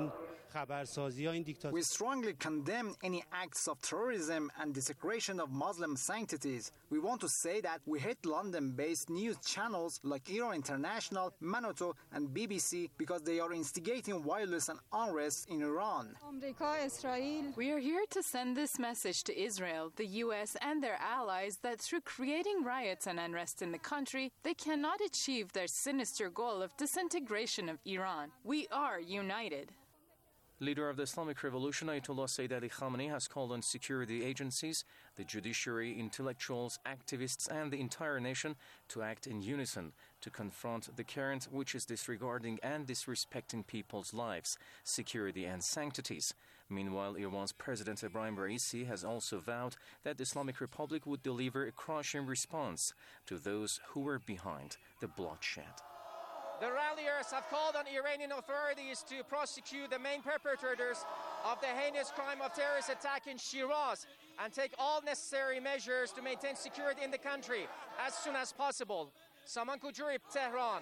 We strongly condemn any acts of terrorism and desecration of Muslim sanctities. We want to say that we hate London-based news channels like Iran International, Manoto, and B B C because they are instigating violence and unrest in Iran. We are here to send this message to Israel, the U S, and their allies that through creating riots and unrest in the country, they cannot achieve their sinister goal of disintegration of Iran. We are united. Leader of the Islamic Revolution, Ayatollah Sayyid Ali Khamenei, has called on security agencies, the judiciary, intellectuals, activists, and the entire nation to act in unison to confront the current which is disregarding and disrespecting people's lives, security, and sanctities. Meanwhile, Iran's President Ebrahim Raisi has also vowed that the Islamic Republic would deliver a crushing response to those who were behind the bloodshed. The ralliers have called on Iranian authorities to prosecute the main perpetrators of the heinous crime of terrorist attack in Shiraz and take all necessary measures to maintain security in the country as soon as possible. Saman Kujuri, Tehran.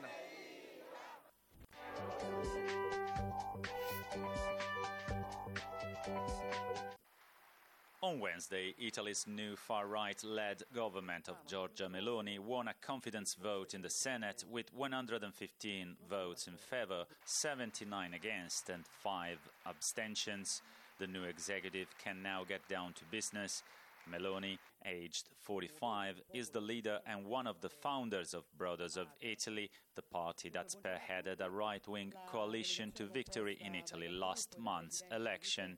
On Wednesday, Italy's new far-right-led government of Giorgia Meloni won a confidence vote in the Senate with one hundred fifteen votes in favor, seventy-nine against, and five abstentions. The new executive can now get down to business. Meloni, aged forty-five, is the leader and one of the founders of Brothers of Italy, the party that spearheaded a right-wing coalition to victory in Italy last month's election.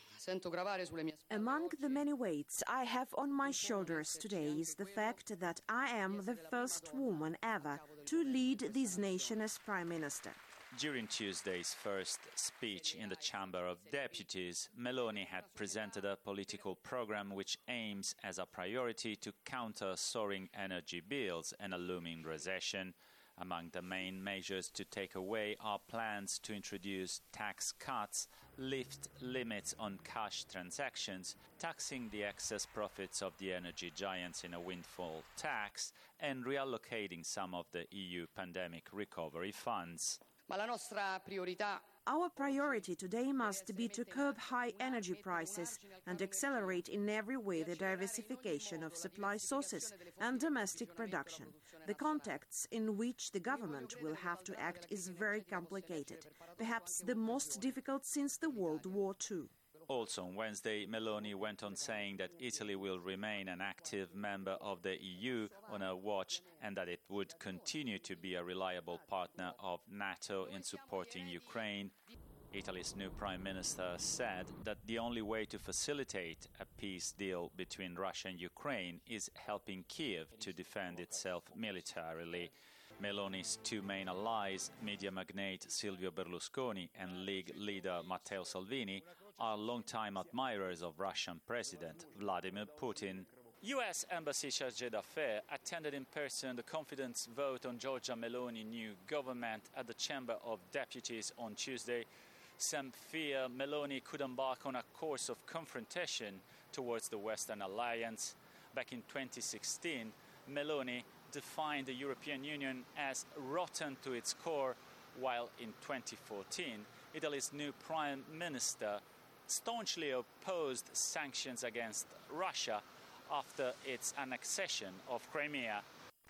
Among the many weights I have on my shoulders today is the fact that I am the first woman ever to lead this nation as Prime Minister. During Tuesday's first speech in the Chamber of Deputies, Meloni had presented a political program which aims as a priority to counter soaring energy bills and a looming recession. Among the main measures to take away are plans to introduce tax cuts, lift limits on cash transactions, taxing the excess profits of the energy giants in a windfall tax, and reallocating some of the E U pandemic recovery funds. Our priority today must be to curb high energy prices and accelerate in every way the diversification of supply sources and domestic production. The context in which the government will have to act is very complicated, perhaps the most difficult since the World War Two. Also on Wednesday, Meloni went on saying that Italy will remain an active member of the E U on her watch and that it would continue to be a reliable partner of NATO in supporting Ukraine. Italy's new Prime Minister said that the only way to facilitate a peace deal between Russia and Ukraine is helping Kiev to defend itself militarily. Meloni's two main allies, media magnate Silvio Berlusconi and League leader Matteo Salvini, are longtime admirers of Russian President Vladimir Putin. U S Embassy chargé d'affaires attended in person the confidence vote on Giorgia Meloni's new government at the Chamber of Deputies on Tuesday. Some fear Meloni could embark on a course of confrontation towards the Western alliance. Back in twenty sixteen, Meloni defined the European Union as rotten to its core, while in twenty fourteen, Italy's new Prime Minister staunchly opposed sanctions against Russia after its annexation of Crimea.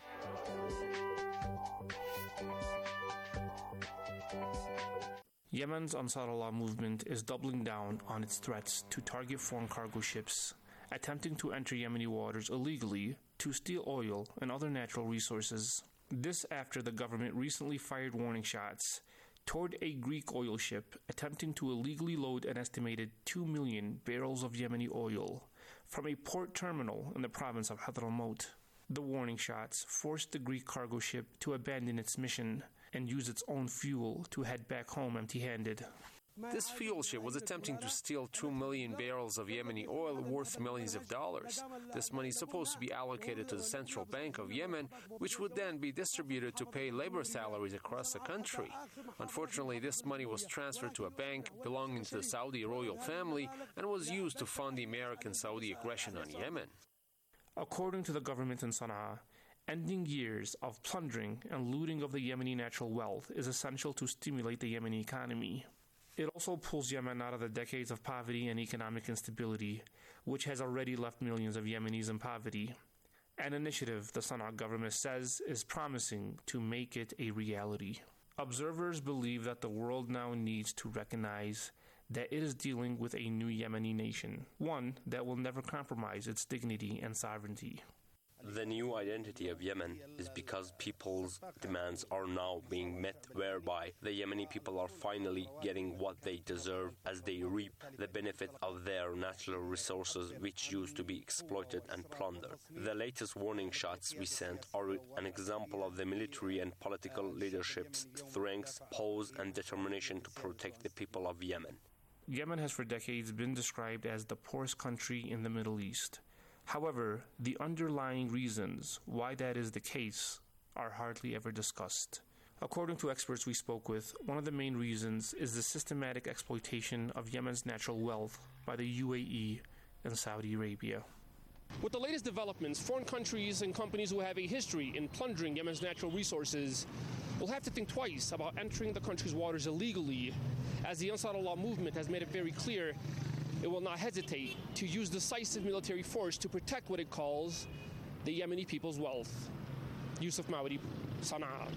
Yemen's Ansarullah movement is doubling down on its threats to target foreign cargo ships attempting to enter Yemeni waters illegally to steal oil and other natural resources. This after the government recently fired warning shots toward a Greek oil ship attempting to illegally load an estimated two million barrels of Yemeni oil from a port terminal in the province of Hadramaut. The warning shots forced the Greek cargo ship to abandon its mission and use its own fuel to head back home empty-handed. This fuel ship was attempting to steal two million barrels of Yemeni oil worth millions of dollars. This money is supposed to be allocated to the Central Bank of Yemen, which would then be distributed to pay labor salaries across the country. Unfortunately, this money was transferred to a bank belonging to the Saudi royal family and was used to fund the American-Saudi aggression on Yemen. According to the government in Sana'a, ending years of plundering and looting of the Yemeni natural wealth is essential to stimulate the Yemeni economy. It also pulls Yemen out of the decades of poverty and economic instability, which has already left millions of Yemenis in poverty. An initiative the Sana'a government says is promising to make it a reality. Observers believe that the world now needs to recognize that it is dealing with a new Yemeni nation, one that will never compromise its dignity and sovereignty. The new identity of Yemen is because people's demands are now being met, whereby the Yemeni people are finally getting what they deserve as they reap the benefit of their natural resources, which used to be exploited and plundered. The latest warning shots we sent are an example of the military and political leadership's strength, pose, and determination to protect the people of Yemen. Yemen has for decades been described as the poorest country in the Middle East. However, the underlying reasons why that is the case are hardly ever discussed. According to experts we spoke with, one of the main reasons is the systematic exploitation of Yemen's natural wealth by the U A E and Saudi Arabia. With the latest developments, foreign countries and companies who have a history in plundering Yemen's natural resources will have to think twice about entering the country's waters illegally, as the Ansarullah movement has made it very clear it will not hesitate to use decisive military force to protect what it calls the Yemeni people's wealth. Yusuf Mawadi, Sana'a.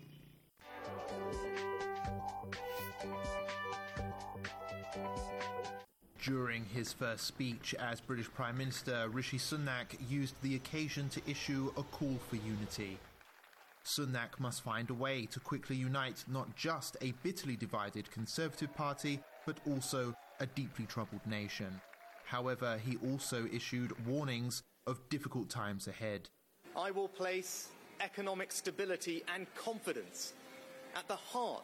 During his first speech as British Prime Minister, Rishi Sunak used the occasion to issue a call for unity. Sunak must find a way to quickly unite not just a bitterly divided Conservative Party, but also a deeply troubled nation. However, he also issued warnings of difficult times ahead. I will place economic stability and confidence at the heart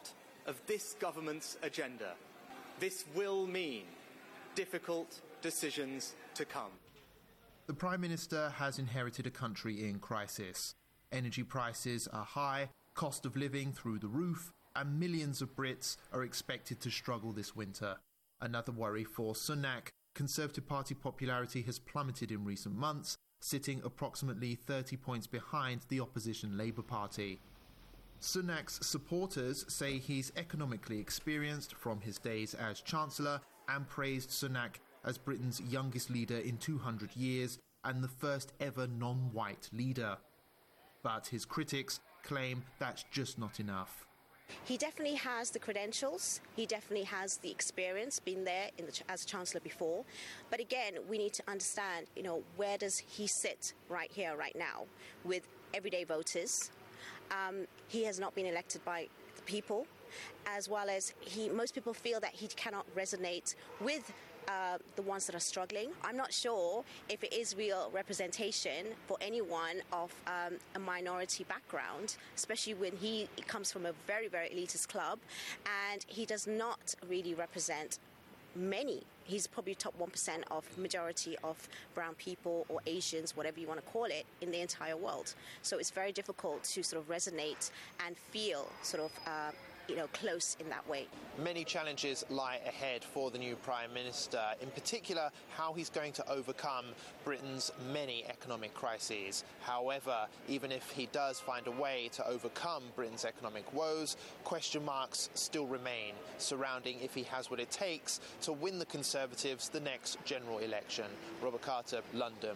of this government's agenda. This will mean difficult decisions to come. The Prime Minister has inherited a country in crisis. Energy prices are high, cost of living through the roof, and millions of Brits are expected to struggle this winter. Another worry for Sunak. Conservative Party popularity has plummeted in recent months, sitting approximately thirty points behind the opposition Labour Party. Sunak's supporters say he's economically experienced from his days as Chancellor and praised Sunak as Britain's youngest leader in two hundred years and the first ever non-white leader. But his critics claim that's just not enough. He definitely has the credentials, he definitely has the experience, been there in the, as Chancellor before. But again, we need to understand, you know, where does he sit right here, right now, with everyday voters? Um, he has not been elected by the people, as well as he. Most people feel that he cannot resonate with Uh, the ones that are struggling. I'm not sure if it is real representation for anyone of um, a minority background, especially when he comes from a very, very elitist club, and he does not really represent many. He's probably top one percent of majority of brown people or Asians, whatever you want to call it, in the entire world. So it's very difficult to sort of resonate and feel sort of uh, you know, close in that way. Many challenges lie ahead for the new Prime Minister, in particular how he's going to overcome Britain's many economic crises. However, even if he does find a way to overcome Britain's economic woes, question marks still remain surrounding if he has what it takes to win the Conservatives the next general election. Robert Carter, London.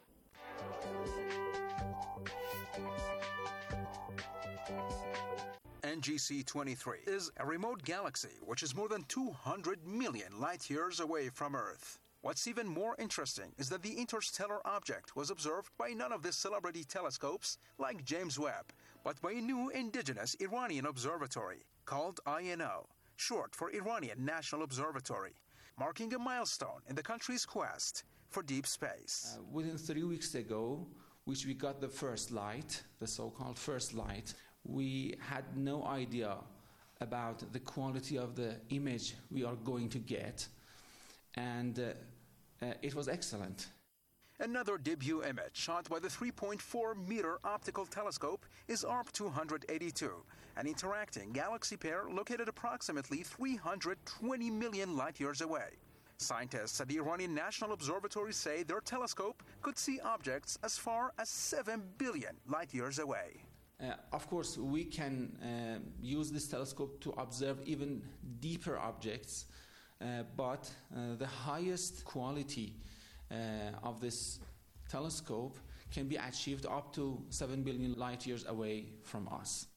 N G C twenty-three is a remote galaxy which is more than two hundred million light-years away from Earth. What's even more interesting is that the interstellar object was observed by none of the celebrity telescopes like James Webb, but by a new indigenous Iranian observatory called I N O, short for Iranian National Observatory, marking a milestone in the country's quest for deep space. Uh, within three weeks ago, which we got the first light, the so-called first light, we had no idea about the quality of the image we are going to get, and uh, uh, it was excellent. Another debut image shot by the three point four meter optical telescope is A R P two eighty-two, an interacting galaxy pair located approximately three hundred twenty million light-years away. Scientists at the Iranian National Observatory say their telescope could see objects as far as seven billion light-years away. Uh, of course, we can uh, use this telescope to observe even deeper objects, uh, but uh, the highest quality uh, of this telescope can be achieved up to seven billion light-years away from us.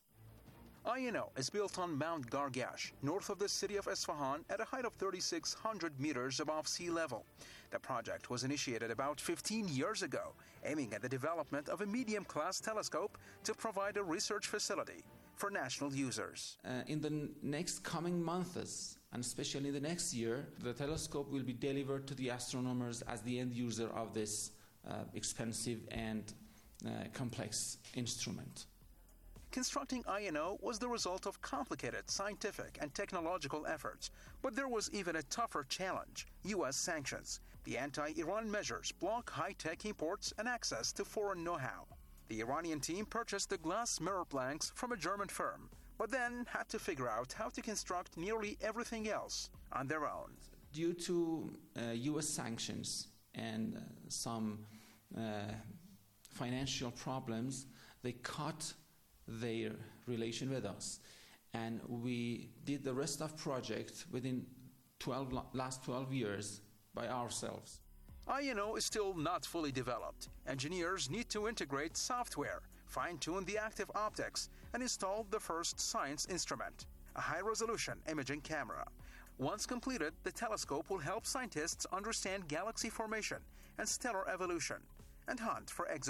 I N O is built on Mount Gargash, north of the city of Isfahan, at a height of thirty-six hundred meters above sea level. The project was initiated about fifteen years ago, aiming at the development of a medium-class telescope to provide a research facility for national users. Uh, in the n- next coming months, and especially the next year, the telescope will be delivered to the astronomers as the end user of this uh, expensive and uh, complex instrument. Constructing I N O was the result of complicated scientific and technological efforts, but there was even a tougher challenge: U S sanctions. The anti-Iran measures block high-tech imports and access to foreign know-how. The Iranian team purchased the glass mirror blanks from a German firm, but then had to figure out how to construct nearly everything else on their own. Due to uh, U S sanctions and uh, some uh, financial problems, they cut their relation with us, and we did the rest of project within twelve last twelve years by ourselves. I N O is still not fully developed. Engineers need to integrate software, fine-tune the active optics, and install the first science instrument, a high-resolution imaging camera. Once completed, the telescope will help scientists understand galaxy formation and stellar evolution and hunt for exoplanets.